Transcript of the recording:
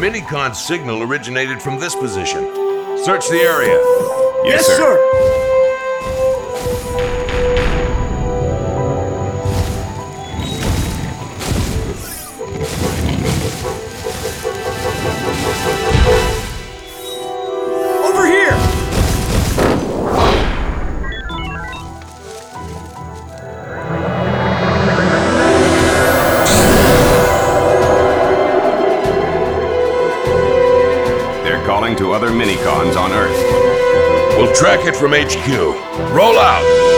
Minicon signal originated from this position. Search the area. Yes, sir. Over here! They're calling to other Minicons on Earth. We'll track it from HQ. Roll out!